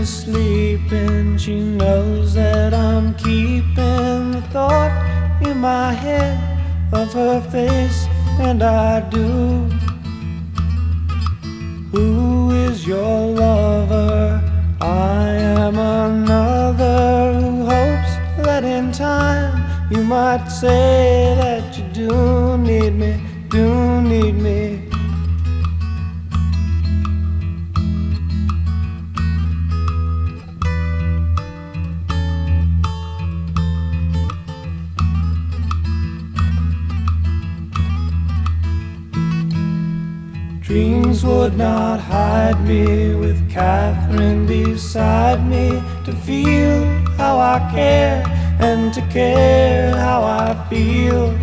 is sleeping, she knows that I'm keeping the thought in my head of her face, and I do. Who is your lover? I am another who hopes that in time you might say that you do need me, do need me. Dreams would not hide me with Catherine beside me, to feel how I care and to care how I feel.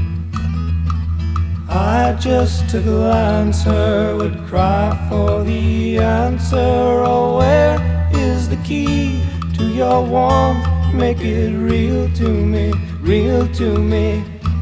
I just to glance her would cry for the answer. Oh, where is the key to your warmth? Make it real to me, real to me.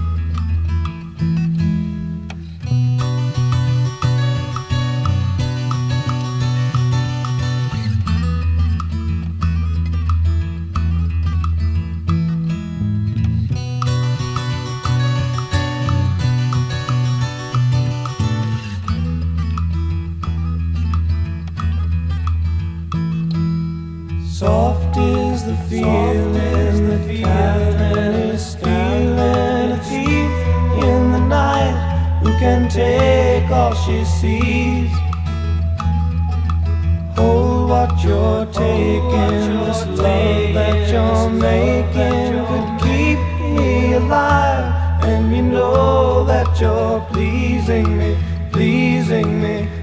Soft is the feeling that Catherine is stealing, a thief in the night who can take all she sees. Hold what you're taking, this love that you're making could keep me alive, and you know that you're pleasing me, pleasing me.